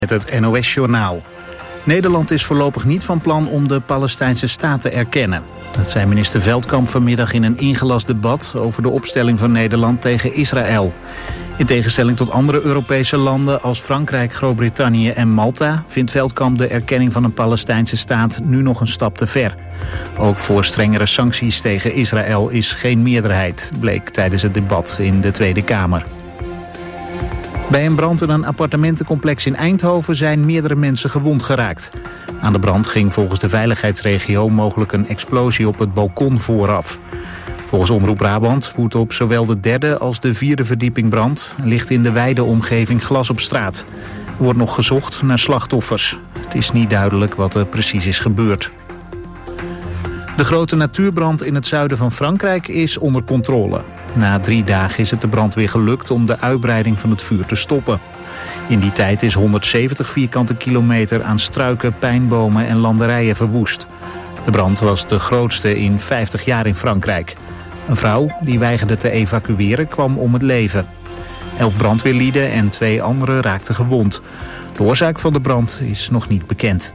Met het NOS-journaal. Nederland is voorlopig niet van plan om de Palestijnse staat te erkennen. Dat zei minister Veldkamp vanmiddag in een ingelast debat over de opstelling van Nederland tegen Israël. In tegenstelling tot andere Europese landen als Frankrijk, Groot-Brittannië en Malta vindt Veldkamp de erkenning van een Palestijnse staat nu nog een stap te ver. Ook voor strengere sancties tegen Israël is geen meerderheid, bleek tijdens het debat in de Tweede Kamer. Bij een brand in een appartementencomplex in Eindhoven zijn meerdere mensen gewond geraakt. Aan de brand ging volgens de veiligheidsregio mogelijk een explosie op het balkon vooraf. Volgens Omroep Brabant woedt op zowel de derde als de vierde verdieping brand. Ligt in de wijde omgeving glas op straat. Er wordt nog gezocht naar slachtoffers. Het is niet duidelijk wat er precies is gebeurd. De grote natuurbrand in het zuiden van Frankrijk is onder controle. Na 3 dagen is het de brandweer gelukt om de uitbreiding van het vuur te stoppen. In die tijd is 170 vierkante kilometer aan struiken, pijnbomen en landerijen verwoest. De brand was de grootste in 50 jaar in Frankrijk. Een vrouw die weigerde te evacueren kwam om het leven. 11 brandweerlieden en 2 anderen raakten gewond. De oorzaak van de brand is nog niet bekend.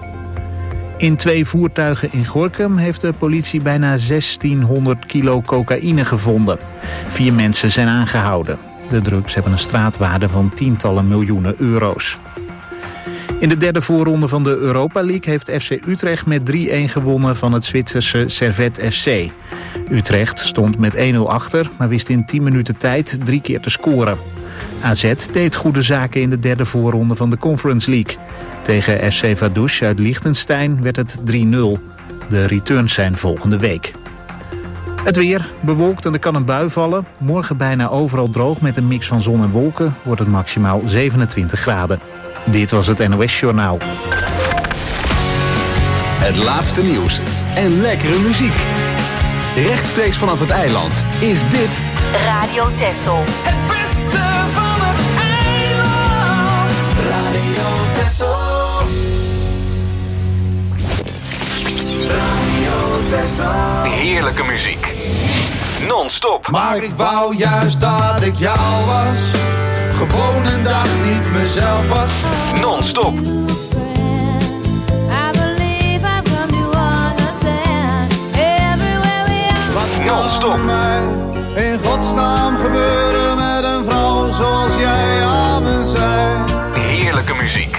In 2 voertuigen in Gorinchem heeft de politie bijna 1600 kilo cocaïne gevonden. 4 mensen zijn aangehouden. De drugs hebben een straatwaarde van tientallen miljoenen euro's. In de derde voorronde van de Europa League heeft FC Utrecht met 3-1 gewonnen van het Zwitserse Servette FC. Utrecht stond met 1-0 achter, maar wist in 10 minuten tijd 3 keer te scoren. AZ deed goede zaken in de derde voorronde van de Conference League. Tegen FC Vaduz uit Liechtenstein werd het 3-0. De returns zijn volgende week. Het weer, bewolkt en er kan een bui vallen. Morgen bijna overal droog met een mix van zon en wolken. Wordt het maximaal 27 graden. Dit was het NOS Journaal. Het laatste nieuws en lekkere muziek. Rechtstreeks vanaf het eiland is dit Radio Texel. Het beste van het eiland. Radio Texel. Radio Texel. heerlijke muziek. Non-stop. Maar ik wou juist dat ik jou was. Gewoon een dag niet mezelf was. Non-stop. Non-stop. In godsnaam gebeuren met een vrouw zoals jij aan me zei. Heerlijke muziek.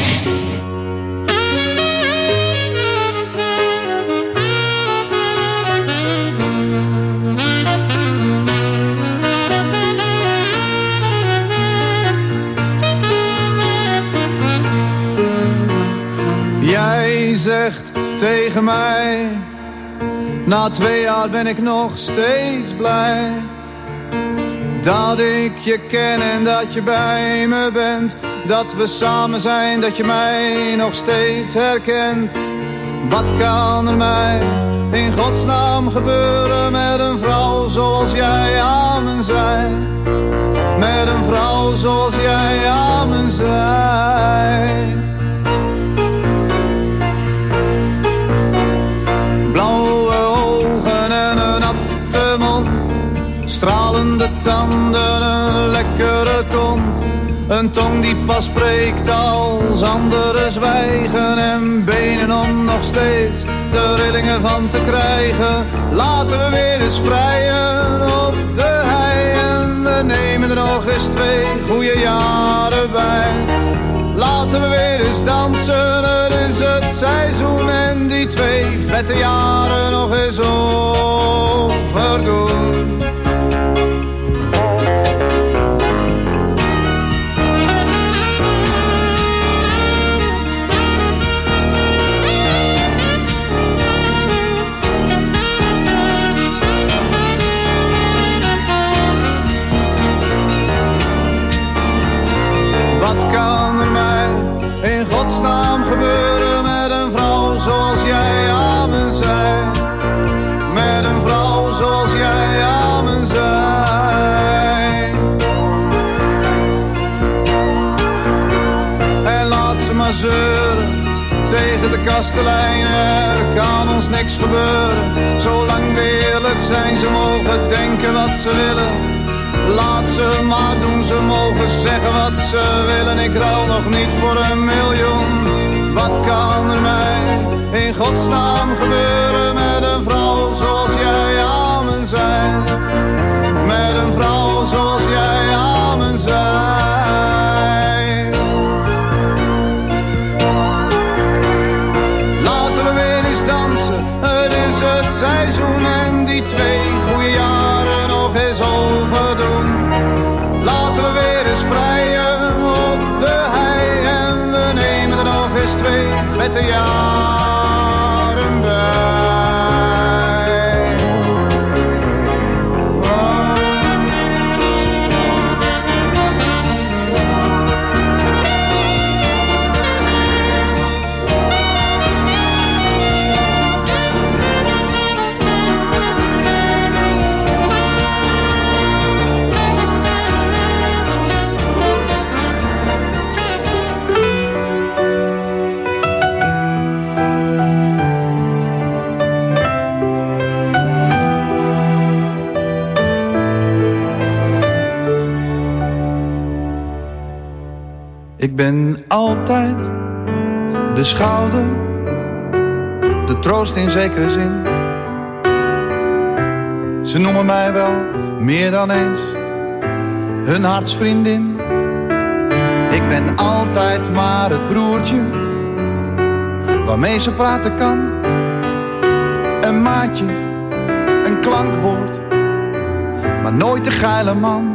Jij zegt tegen mij: na 2 jaar ben ik nog steeds blij dat ik je ken en dat je bij me bent. Dat we samen zijn, dat je mij nog steeds herkent. Wat kan er mij in godsnaam gebeuren met een vrouw zoals jij aan me zei? Met een vrouw zoals jij aan me zei. Blauwe ogen en een natte mond, stralende tanden, een lekkere kont. Een tong die pas spreekt als anderen zwijgen. En benen om nog steeds de rillingen van te krijgen. Laten we weer eens vrijen op de hei. En we nemen er nog eens 2 goede jaren bij. Laten we weer eens dansen, het is het seizoen. En die 2 vette jaren nog eens overdoen. Wat kan er mij in godsnaam gebeuren met een vrouw zoals jij aan me zei? Met een vrouw zoals jij aan me zei. En laat ze maar zeuren tegen de kastelein. Er kan ons niks gebeuren, zolang we eerlijk zijn. Ze mogen denken wat ze willen, Laat ze maar doen, ze mogen zeggen wat ze willen. Ik ruil nog niet voor 1 miljoen. Wat kan er mij in godsnaam gebeuren met een vrouw zoals jij aan me zei? Met een vrouw zoals jij aan me zei. Laten we weer eens dansen, het is het seizoen. En die 2 goede jaren nog eens overdoen. Laten we weer eens vrijen op de hei. En we nemen er nog eens 2 vette jaren bij. Ik ben altijd de schouder, de troost in zekere zin. Ze noemen mij wel meer dan eens hun hartsvriendin. Ik ben altijd maar het broertje waarmee ze praten kan. Een maatje, een klankwoord, maar nooit de geile man.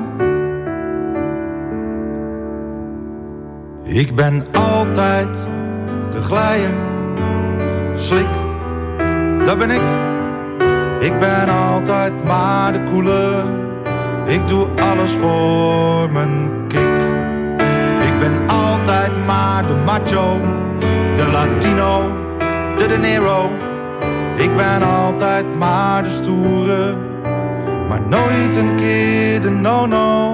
Ik ben altijd de glijer, slik, dat ben ik. Ik ben altijd maar de koele, ik doe alles voor mijn kick. Ik ben altijd maar de macho, de Latino, de De Niro. Ik ben altijd maar de stoere, maar nooit een keer de no-no.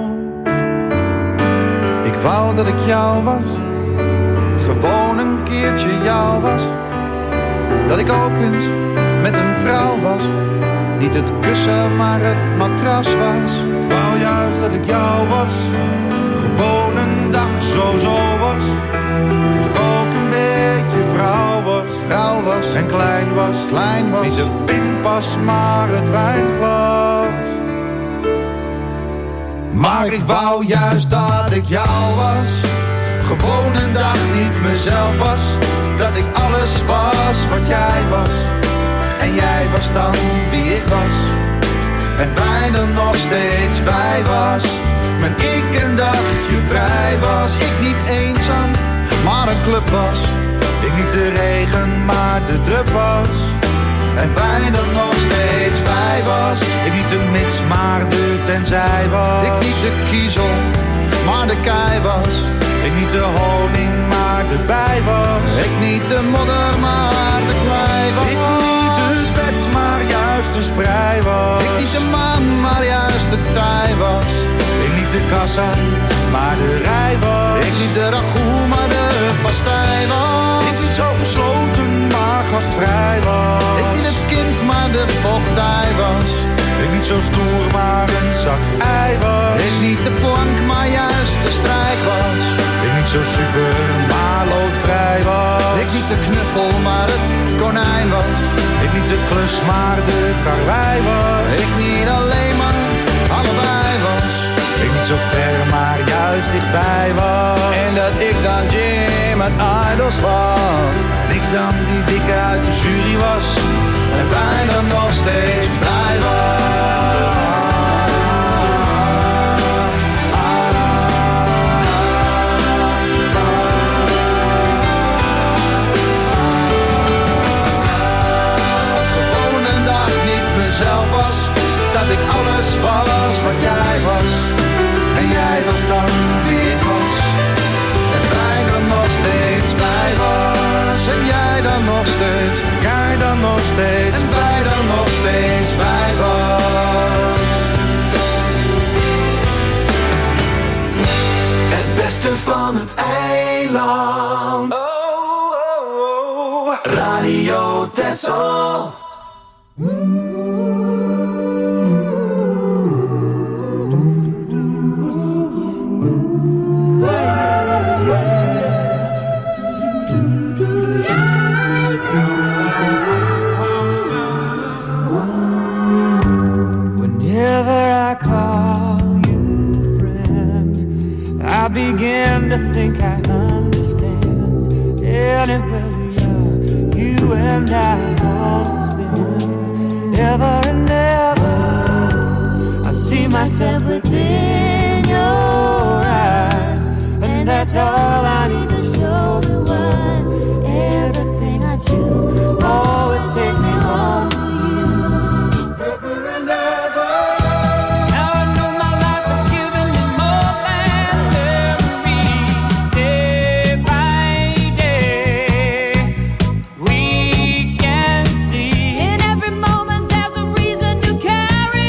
Ik wou dat ik jou was, gewoon een keertje jou was. Dat ik ook eens met een vrouw was, niet het kussen maar het matras was. Ik wou juist dat ik jou was, gewoon een dag zo was. Dat ik ook een beetje vrouw was en klein was. Niet de pinpas maar het wijnglas. Maar ik wou juist dat ik jou was, gewoon een dag niet mezelf was. Dat ik alles was wat jij was, en jij was dan wie ik was. En wij dan nog steeds wij was, maar ik een dagje vrij was. Ik niet eenzaam, maar een club was. Ik niet de regen, maar de drup was. En wij dan nog steeds wij was. Ik niet de mits, maar de tenzij was. Ik niet de kiezel, maar de kei was. Ik niet de honing, maar de bij was. Ik niet de modder, maar de klei was. Ik niet de bed, maar juist de sprei was. Ik niet de maan, maar juist de tij was. Ik niet de kassa, maar de rij was. Ik niet de ragout, maar de pastei was. Ik niet zo gesloten, maar gastvrij was. Ik niet het kind, maar de vochtdij was. Ik niet zo stoer, maar een zacht ei was. Ik niet de plank, maar juist de strijk was. Ik niet zo super, maar loodvrij was. Ik niet de knuffel, maar het konijn was. Ik niet de klus, maar de karwei was. Ik niet alleen, maar allebei was. Ik niet zo ver, maar juist dichtbij was. En dat ik dan Jim uit Idols was. En ik dan die dikke uit de jury was. En wij dan nog steeds blij was. Gewoon een dag niet mezelf was. Dat ik alles was wat jij was. En jij was dan wie ik was. En wij dan nog steeds blij was. En jij dan nog steeds. Jij dan nog steeds. En wij dan nog steeds blij was. Het beste van het eiland. Radio Texel. been where we are. You and I always been. Ever and ever, I see myself within your eyes, and that's all I need to show the world. Everything I do always takes me home to you. Ever and ever. Now I know my life has given me more than every day by day. We can see in every moment there's a reason to carry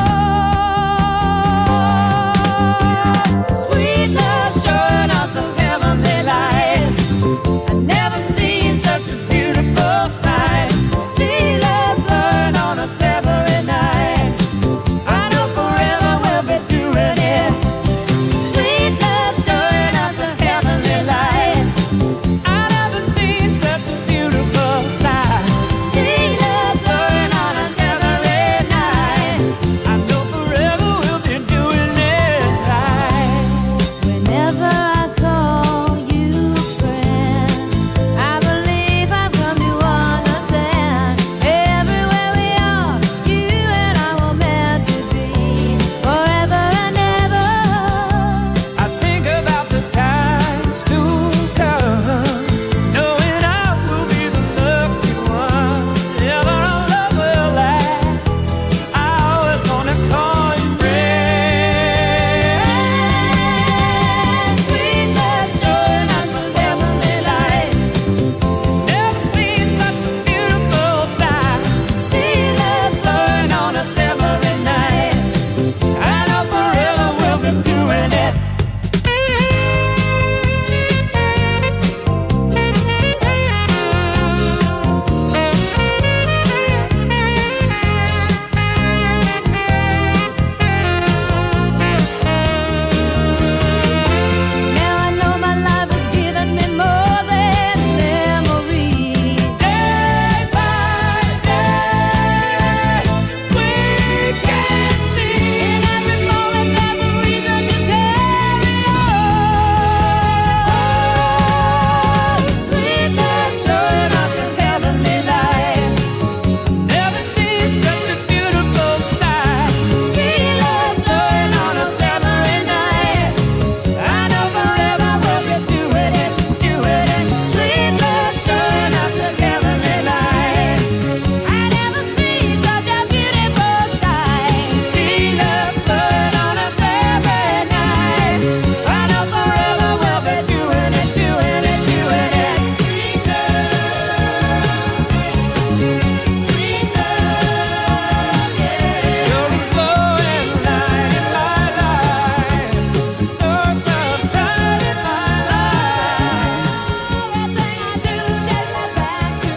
on. Sweet love showing us a heavenly light. I've never seen such a beautiful sight. See love burn on us every night. I know forever we'll be doing it. Sweet love showing us a heavenly light. I've never seen such a beautiful sight. See love burn on us every night. I know forever we'll be doing it right. Whenever I call you friend, I believe I've come to understand. Everywhere we are, you and I were meant to be forever and ever. I think about the times to come, knowing I will be the lucky one. Ever our love will last. I always wanna call you friend. Sweet love showing us a heavenly light. Never seen such a beautiful sight. See love burn on us every night. I know forever we'll be doing it. Now I know my life has given me more than memories. Day by day, we can see in every moment there's a reason to carry on. Sweet love showing us a heavenly light. Never seen such a beautiful sight. See love burn on us every night. I know forever we'll be doing it, doing it. Sweet love showing us a heavenly light. I never seen such a beautiful sight. See love burn on us every night. I know forever we'll be doing it, doing it, doing it. Sweet love, yeah. You're a glowing light in my life, a source of pride in my life. Everything I do takes me back to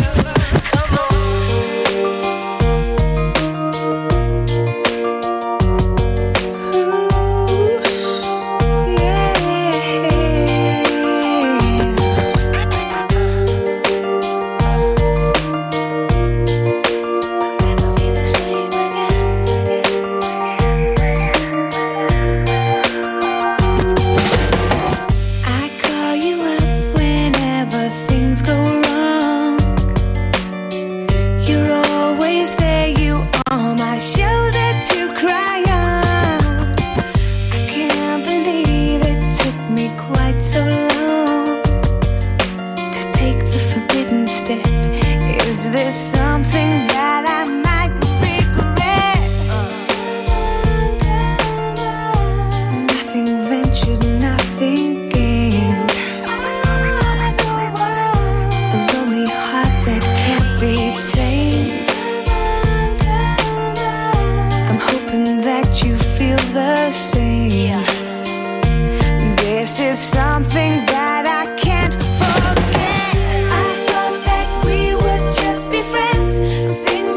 I call you up whenever things go wrong. You're always there, you are my shoulder to cry on. I can't believe it took me quite so long to take the forbidden step. Is this something that I might regret? Nothing ventured, nothing gained. A lonely heart that can't be tamed. I'm hoping that you feel the same. This is something that I can't forget. I thought that we would just be friends. Things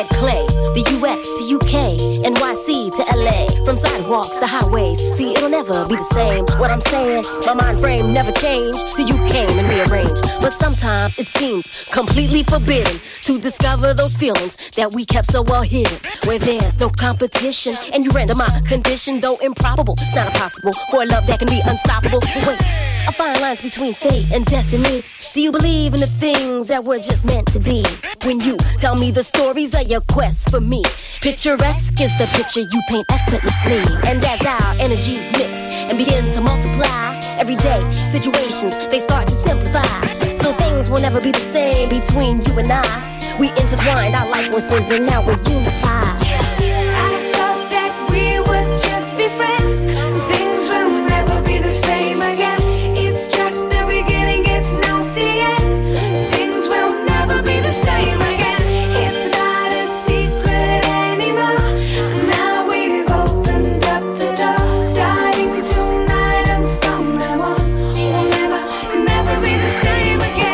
like clay. The US to UK, NYC to LA, from sidewalks to highways. See, it'll never be the same. What I'm saying, my mind frame never changed till you came and rearranged. But sometimes it seems completely forbidden to discover those feelings that we kept so well hidden. Where there's no competition, and you render my condition, though improbable. It's not impossible for a love that can be unstoppable. But wait, a fine lines between fate and destiny. Do you believe in the things that were just meant to be? When you tell me the stories of your quest for me, picturesque is the picture you paint effortlessly. And as our energies mix and begin to multiply, everyday situations, they start to simplify. So things will never be the same between you and I. We intertwined our life forces and now we're unified. I thought that we would just be friends. Things will never be the same again. It's just the beginning, it's not the end. Things will never be the same again. It's not a secret anymore. Now we've opened up the door. Starting tonight and from now on, we'll never, never be the same again.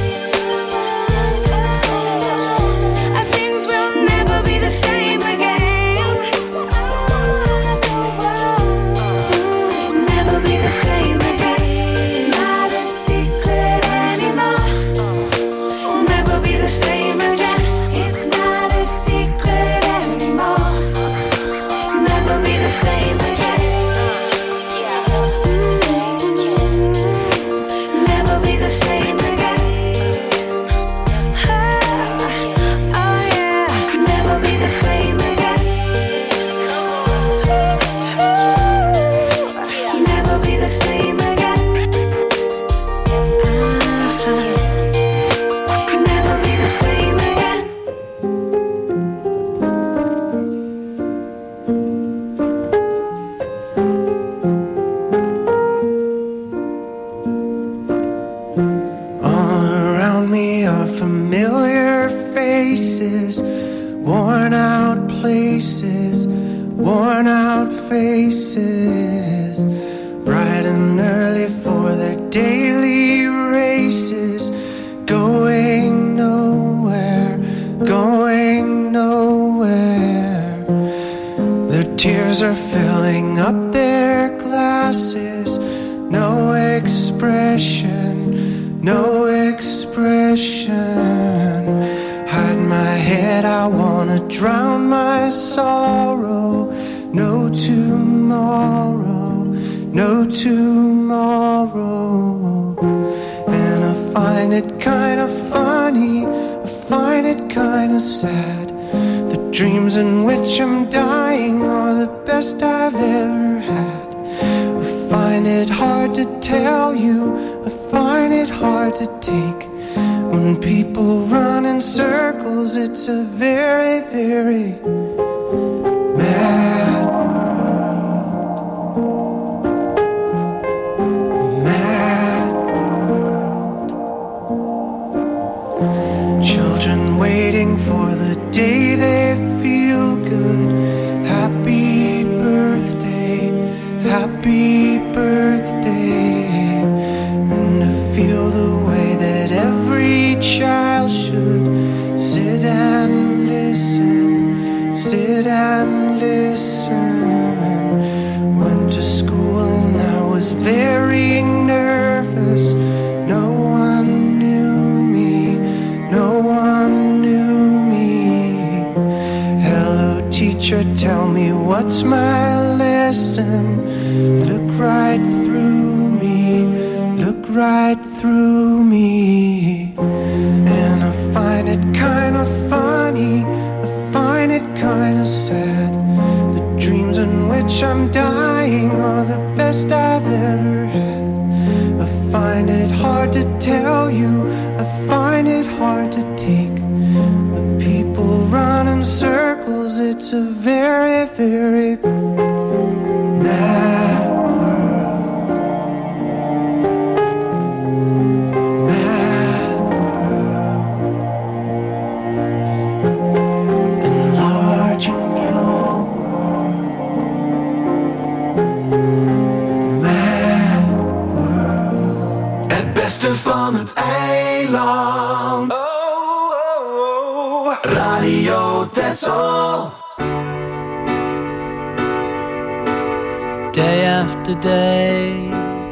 Things will never be the same again. Never be the same again. It's not a secret anymore. Never be the same again. It's not a secret anymore. Never be the same again. Never be the same again. Oh yeah, never be the same again. Never be the same again. Never be the same again. All around me are familiar faces, worn out places, worn out faces, bright and early for their daily races, going nowhere, going nowhere. Their tears are filling up their glasses, no expression, no expression. Hide my head, I wanna drown my sorrow. No tomorrow, no tomorrow. And I find it kind of funny, I find it kind of sad. The dreams in which I'm dying are the best I've ever had. I find it hard to tell you, I find it hard to take. When people run in circles, it's a very, very mad world. Mad world. Children waiting for the day they feel good. Happy birthday, happy birthday. And to feel the way that every child should sit and listen, sit and listen. Went to school and I was very nervous. No one knew me, no one knew me. Hello teacher, tell me what's my lesson. Look right through me, look right through me. And I find it kind of funny, I find it kind of sad. The dreams in which I'm dying are the best I've ever had. I find it hard to tell you, I find it hard to take. When people run in circles, it's a very, very mad world. Mad world. Enlarging your world. Mad world. Het beste van het eiland. Radio Texel. Day after day,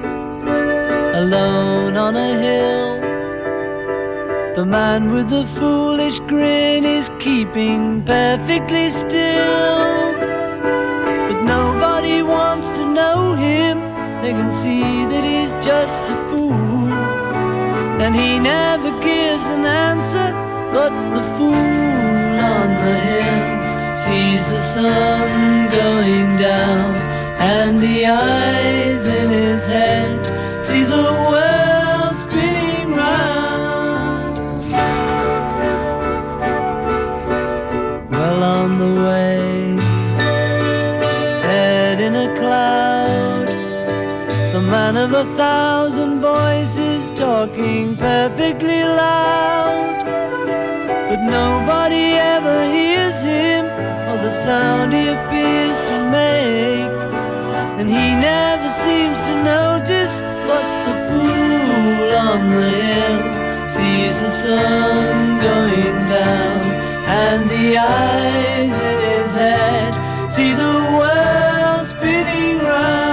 alone on a hill, the man with the foolish grin is keeping perfectly still. But nobody wants to know him, they can see that he's just a fool. And he never gives an answer, but the fool on the hill sees the sun going down, and the eyes in his head see the world spinning round. Well on the way, head in a cloud, the man of 1,000 voices talking perfectly loud. But nobody ever hears him, or the sound he appears to make. And he never seems to notice, but the fool on the hill sees the sun going down, and the eyes in his head see the world spinning round.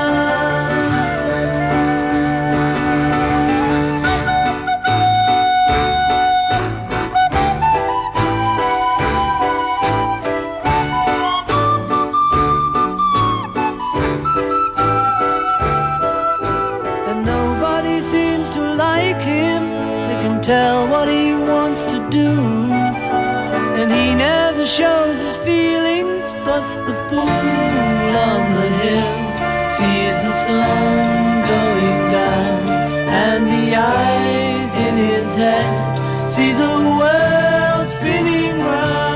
Tell what he wants to do, and he never shows his feelings, but the fool on the hill sees the sun going down, and the eyes in his head see the world spinning round.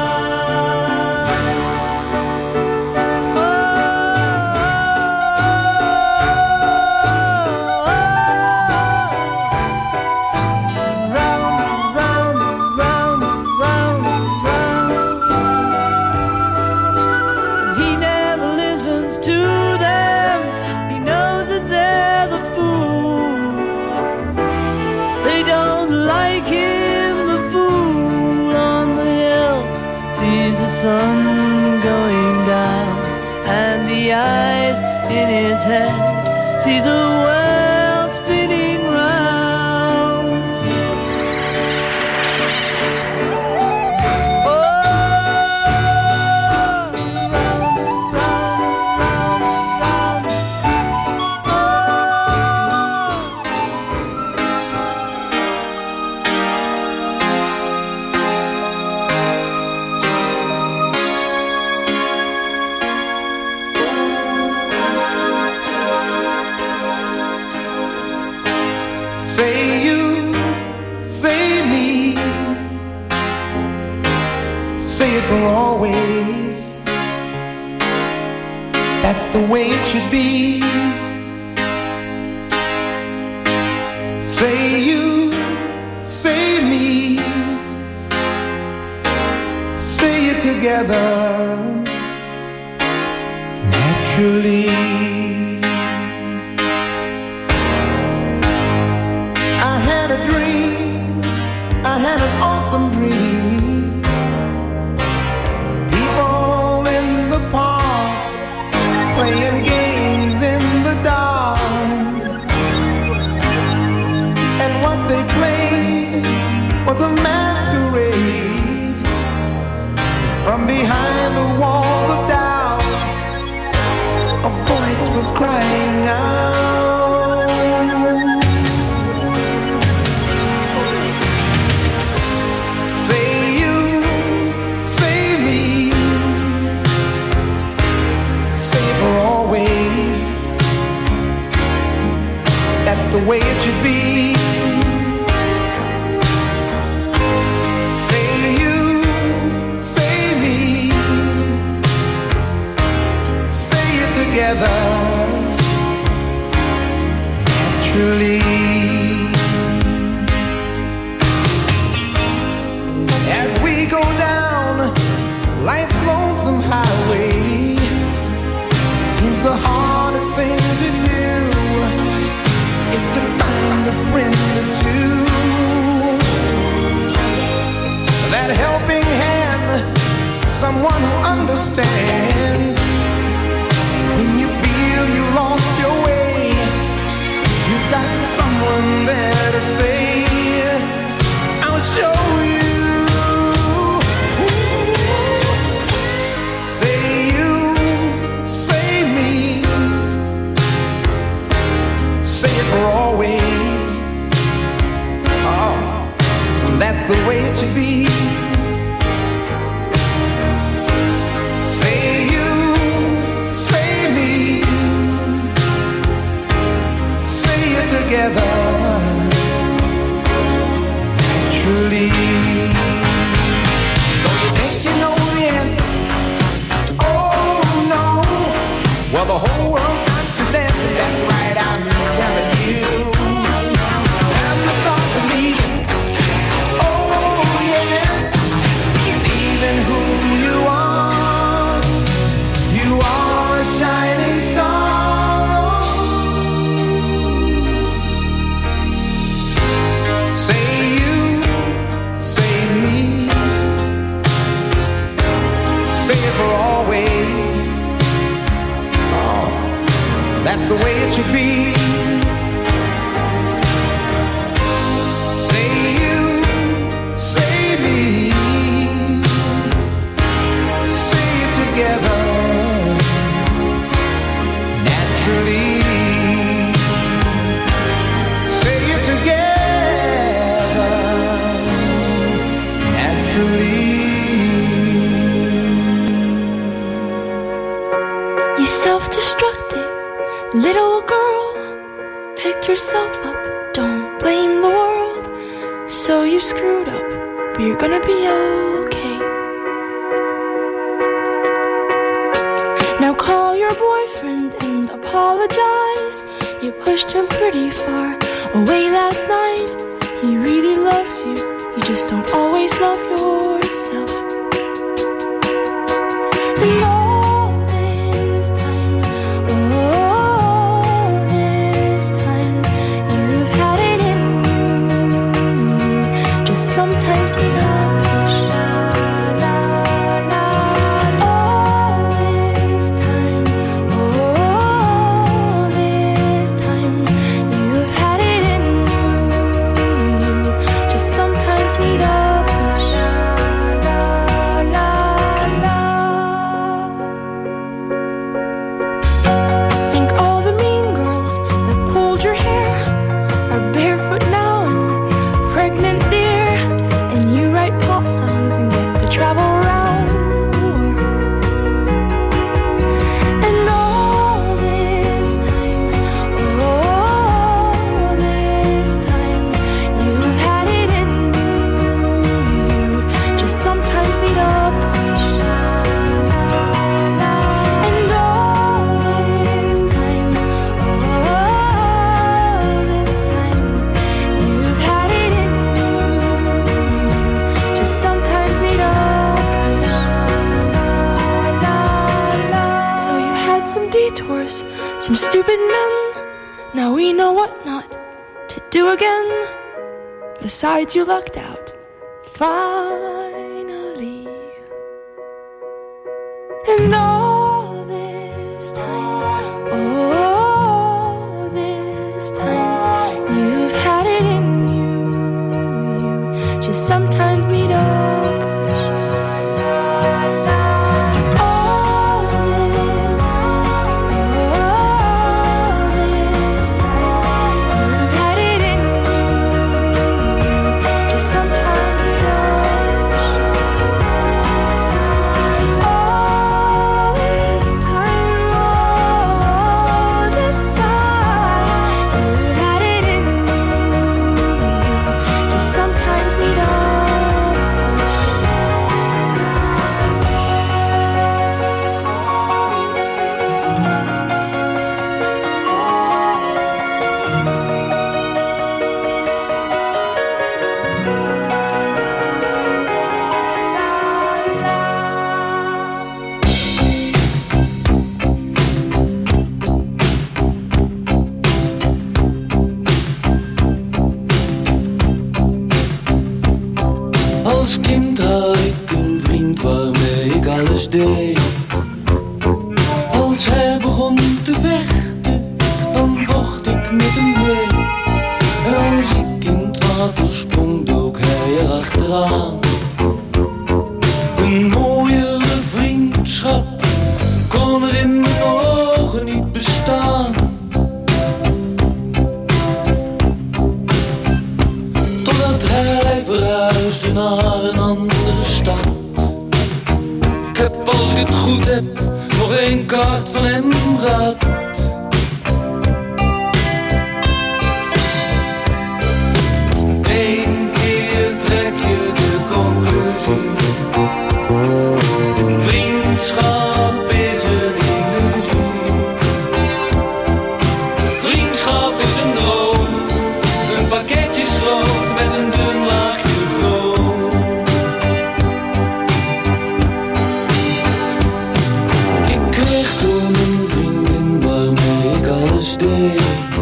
Sun going down, and the eyes in his head see the world spinning round. Oh, round, round, round, Say you, say me, say it for always. That's the way it should be. Say you, say me, say it together naturally. I had an awesome dream. People in the park playing games in the dark, and what they played was a masquerade. From behind the walls of doubt, a voice was crying out. That's the way it should be. Say you, say me, say it together naturally. As we go down life's lonesome highway, seems the hardest thing to do is to find a friend or two. That helping hand someone who understands. When you feel you lost your way, you got someone there to say, I'll show you. Say you, say me, say it for always. Oh, that's the way it should be. Say you, say me, say it together, naturally. So you think you know the answer? Oh no. Well, the whole world's got you dancing. That's right, I'm telling you. Time to start believing. Oh yes, believing who you are. You are a shining star. Say you, say me, say it for always. Oh, that's the way it should be. Say you, say me, say it together, naturally. Say it together, naturally. You self-destructive little girl, pick yourself up, don't blame the world. So you screwed up, but you're gonna be okay. Now call your boyfriend and apologize. You pushed him pretty far away last night. He really loves you, you just don't always love yourself. And all this time, you've had it in you. Just sometimes need a push. All this time, you've had it in you. Just sometimes need a push. Think all the mean girls that pulled your hair are barefoot now and pregnant, dear. And you write pop songs and get to travel around the world. And all this time, you've had it in you. Just sometimes need a push. And all this time, you've had it in you. Just sometimes need a push. So you had some detours, some stupid men. Now we know what not to do again. Besides, you lucked out, finally. And all this time, you've had it in you. Just sometimes need a push. All this time, you've had it in you. Just sometimes need a push. All met hem mee. Als ik in het water sprong, dook hij erachteraan. Een mooiere vriendschap kon er in mijn ogen niet bestaan. Totdat hij verhuisde naar een andere stad. Ik heb, als ik het goed heb, nog 1 kaart van hem gehad. Eén keer trek je de conclusie. Vriendschap is een illusie. Vriendschap is een droom. Een pakketje schroot met een dun laagje vroom. Ik kreeg toen een vriendin waarmee ik alles deed.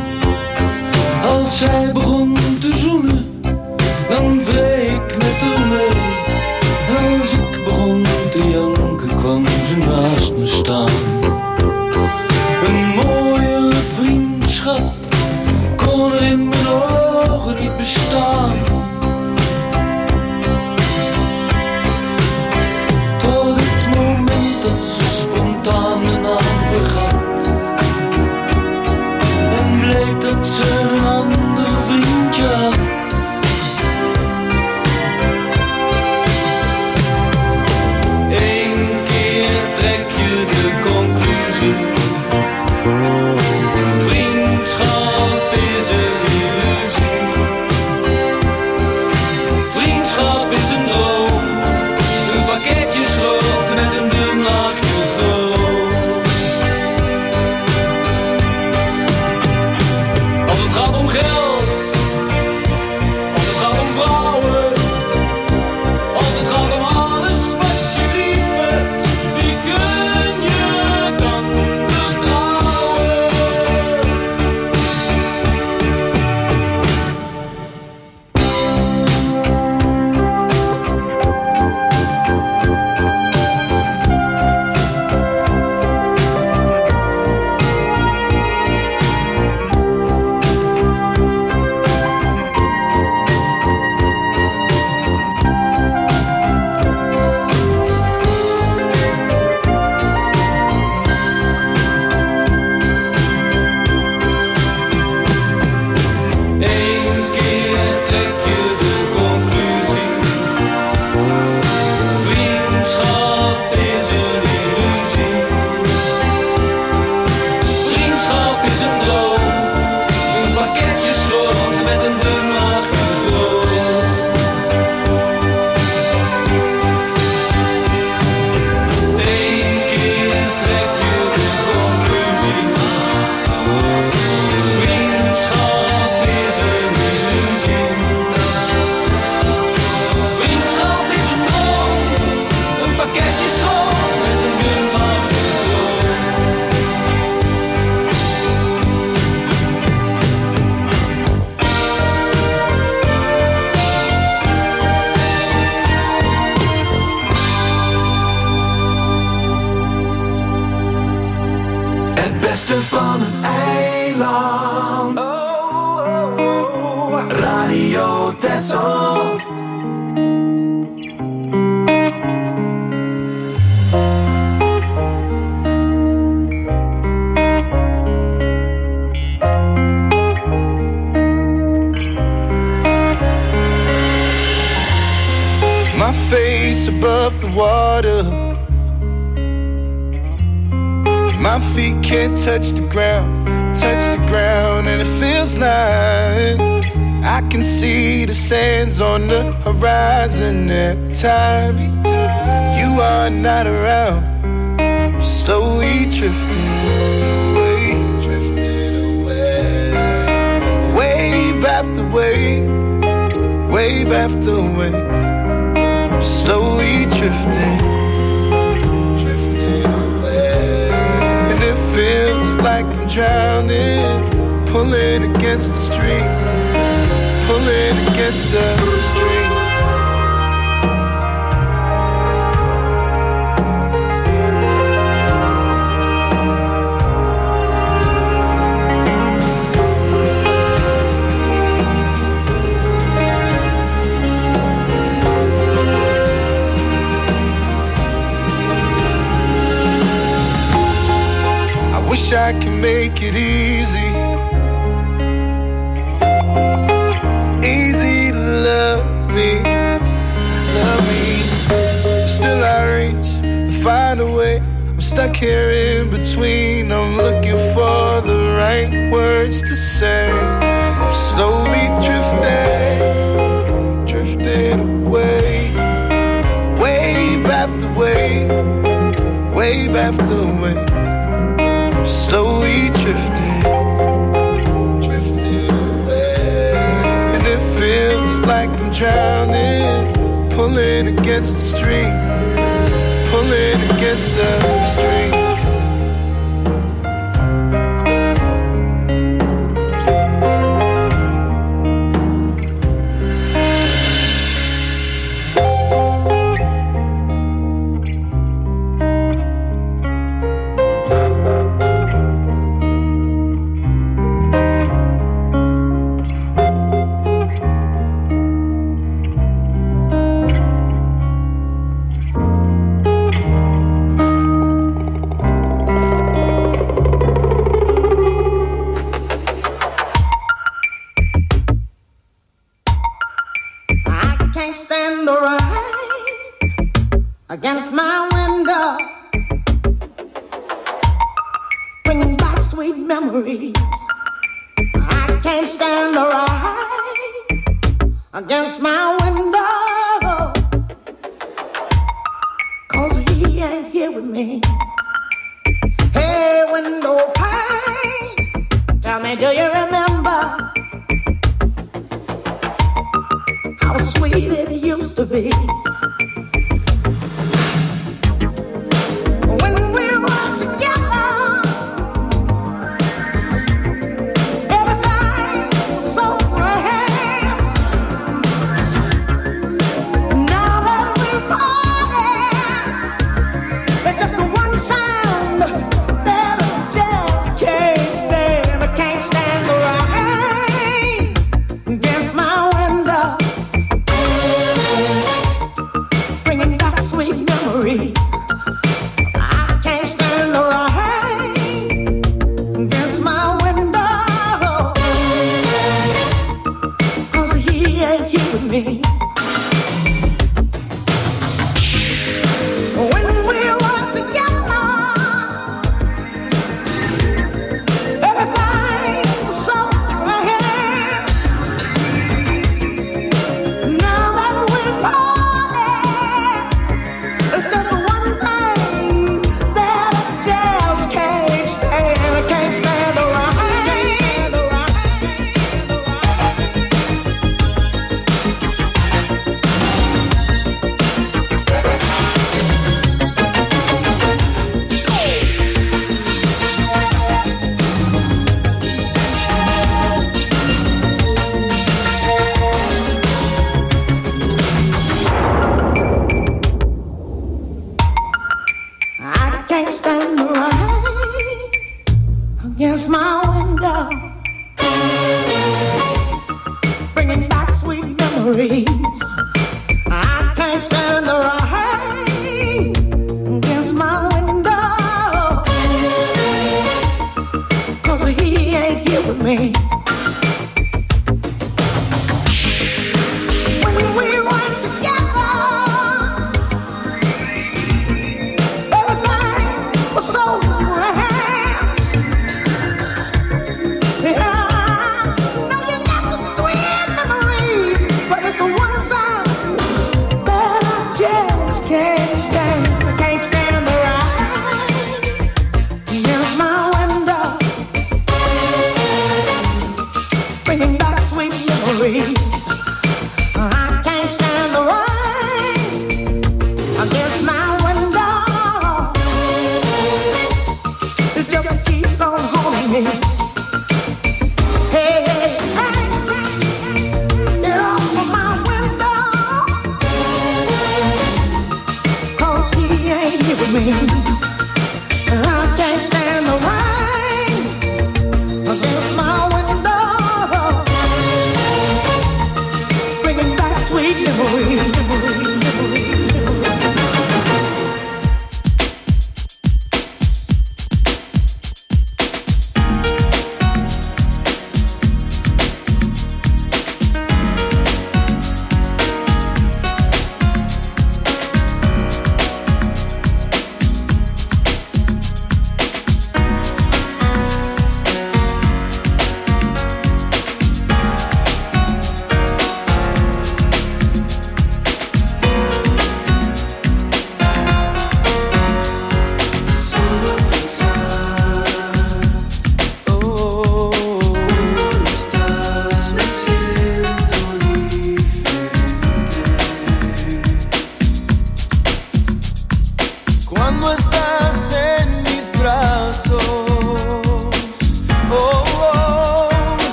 Als zij begon te zoenen, dan wreef ik met haar mee. Als ik begon te janken, kwam ze naast me staan. Een mooie vriendschap kon er in mijn ogen niet bestaan. Tot het moment dat ze spontaan mijn naam vergat. En bleek dat ze een ander vriendje had. Eén keer trek je de conclusie. Vriendschap is een illusie. Vriendschap is een droom. Een pakketje schroot met een dun laagje groot. Als het gaat om geld, als het gaat om vrouwen, als het gaat om alles wat je lief hebt, wie kun je dan vertrouwen? Eén keer trek je de conclusie. Vriendschap is een illusie. Vriendschap is een droom. Een pakketje schroot met een dun laagje groot. Eén keer trek je de conclusie. Vriendschap is een illusie. Vriendschap is een droom. Een pakketje schroot met een dun laagje groot. Het beste van het eiland. Radio Texel. My face above the water. My feet can't touch the ground, and it feels like I can see the sands on the horizon every time you are not around. I'm slowly drifting away, wave after wave, wave after wave. I'm slowly drifting away, and it feels like I'm drowning, pulling against the stream, pulling against the stream. can make it easy. Easy to love me. Still I reach to find a way. I'm stuck here in between. I'm looking for the right words to say. I'm slowly drifting away. Wave after wave, wave after wave. I'm slowly drifting away. And it feels like I'm drowning, pulling against the stream, pulling against the stream. Against my window, bringing back sweet memories. I can't stand the rain against my window, 'cause he ain't here with me. Hey, window pane, tell me, do you remember how sweet it used to be?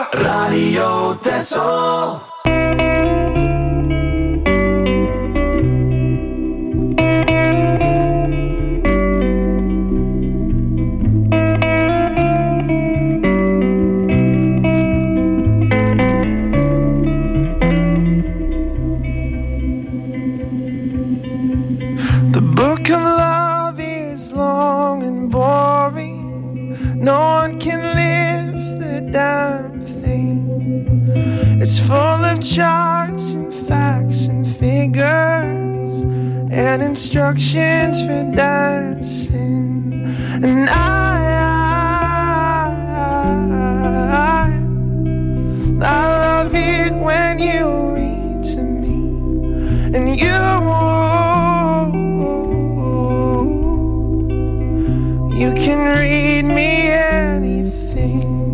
Radio Texel. The book of love is long and boring. No one can lift the damn thing. It's full of charts and facts and figures and instructions for dancing. And I love it when you read to me, and you can read me anything.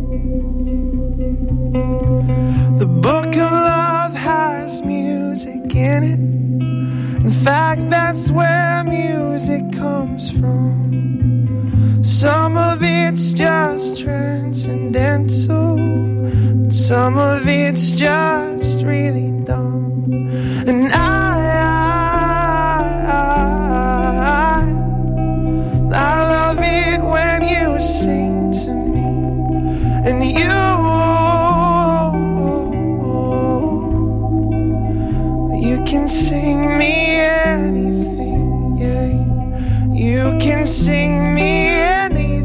The book of love has music in it. In fact, that's where music comes from. Some of it's just transcendental, some of it's just really dumb. And I love it when you sing to me, and you can sing me anything, yeah. You can sing me anything.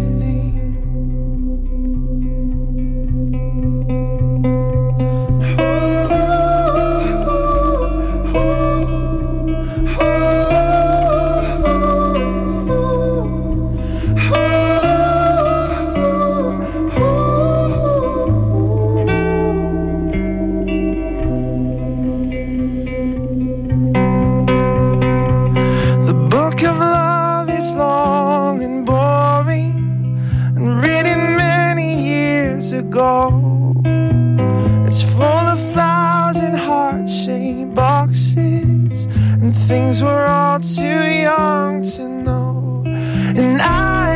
It's full of flowers and heart-shaped boxes and things we're all too young to know. And I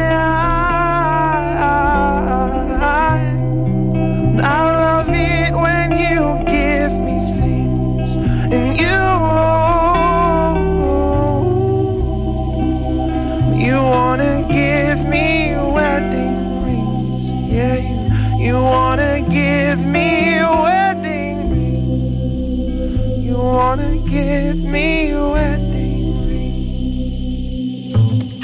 love it when you give me things, and you wanna give me wedding rings, yeah. You wanna give me wedding rings. You wanna give me wedding rings.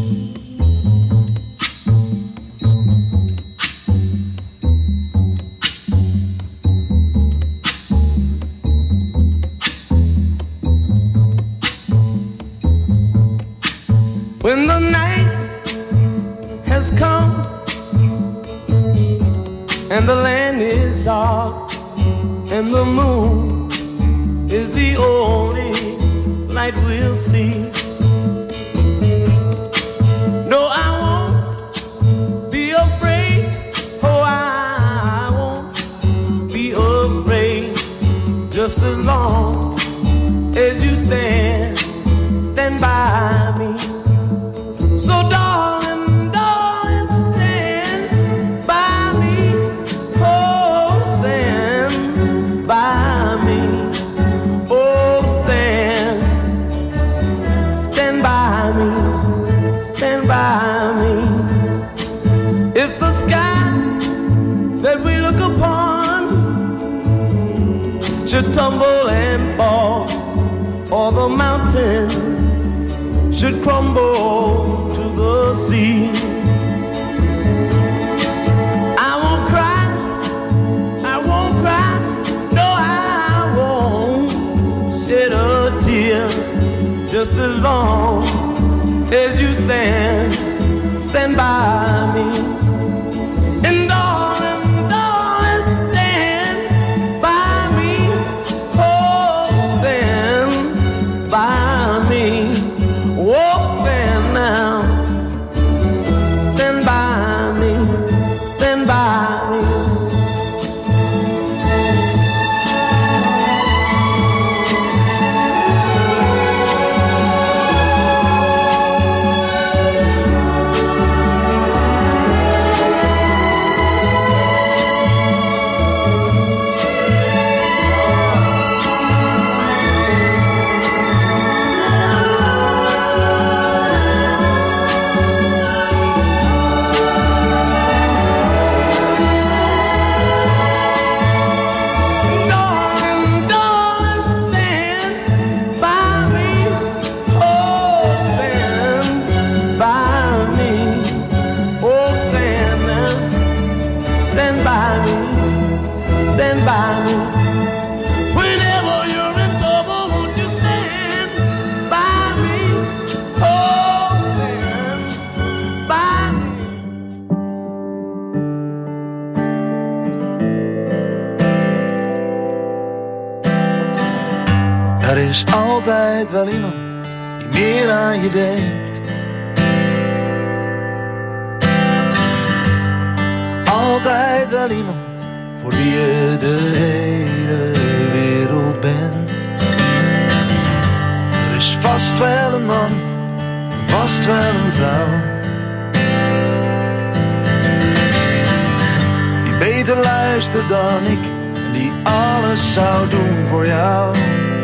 When the night has come and the land is dark, and the moon is the only light we'll see. No, I won't be afraid. Oh, I won't be afraid. Just as long as you stand by me. So darling, darling, stand by me. Oh, stand by me. Oh, stand by me. Stand by me. If the sky that we look upon should tumble and fall, or the mountain should crumble to the sea, I won't cry, no, I won't shed a tear. Just as long as you stand by me. And darling, darling, stand by me. Oh, stand by me. Oh, stand now. Stand by me. Stand by me. is altijd wel iemand die meer aan je denkt. Altijd wel iemand voor wie je de hele wereld bent. Er is vast wel een man, vast wel een vrouw, die beter luistert dan ik en die alles zou doen voor jou.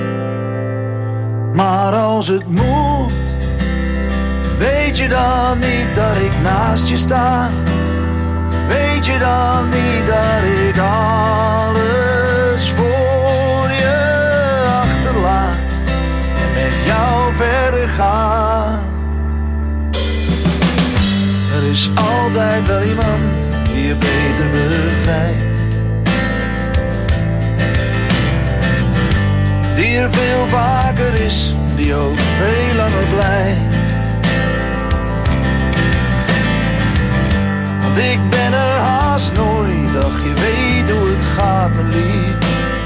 Maar als het moet, weet je dan niet dat ik naast je sta? Weet je dan niet dat ik alles voor je achterlaat en met jou verder ga? Er is altijd wel iemand die je beter begrijpt, die er veel vaker is, die ook veel langer blijft. Want ik ben er haast nooit, ach je weet hoe het gaat mijn lief.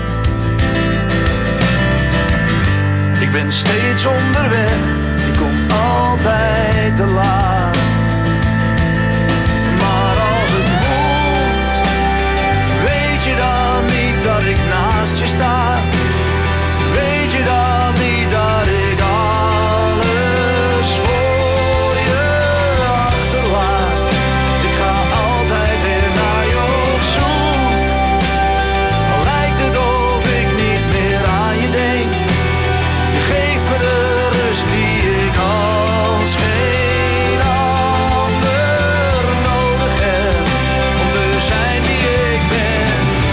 Ik ben steeds onderweg, ik kom altijd te laat. Maar als het moet, weet je dan niet dat ik naast je sta? Weet je dan niet dat ik alles voor je achterlaat? Ik ga altijd weer naar je op zoek, al lijkt het of ik niet meer aan je denk. Je geeft me de rust die ik als geen ander nodig heb, om te zijn wie ik ben.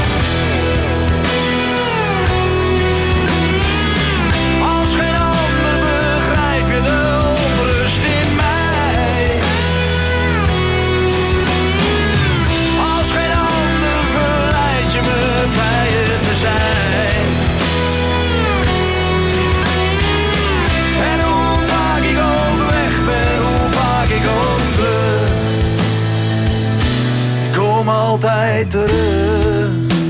Altijd terug.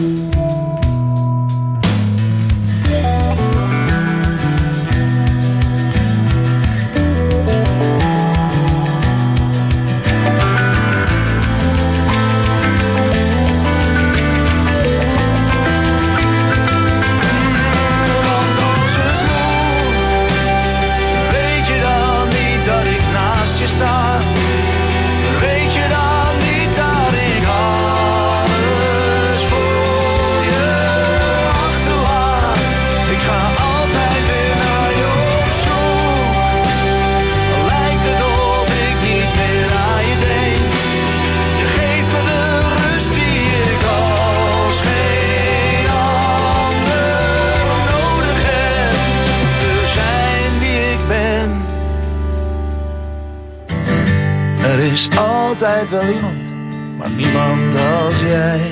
Weet je dan niet dat ik naast je sta? Weet je dan niet dat ik alles voor je achterlaat? Ik ga altijd weer naar je op zoek, al lijkt het of ik niet meer aan je denk. Je geeft me de rust die ik als geen ander nodig heb, om te zijn wie ik ben. Er is altijd wel iemand, maar niemand als jij.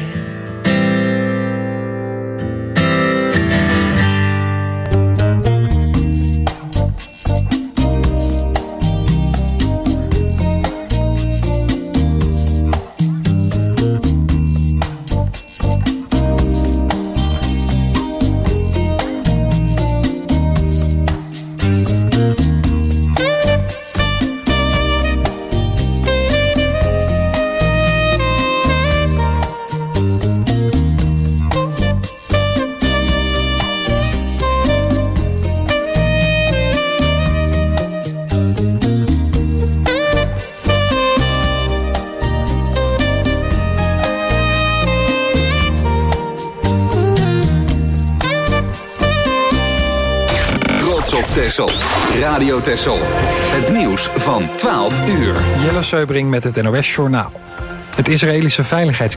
Texel. Radio Texel. Het nieuws van 12 uur. Jelle Seubring met het NOS Journaal. Het Israëlische veiligheids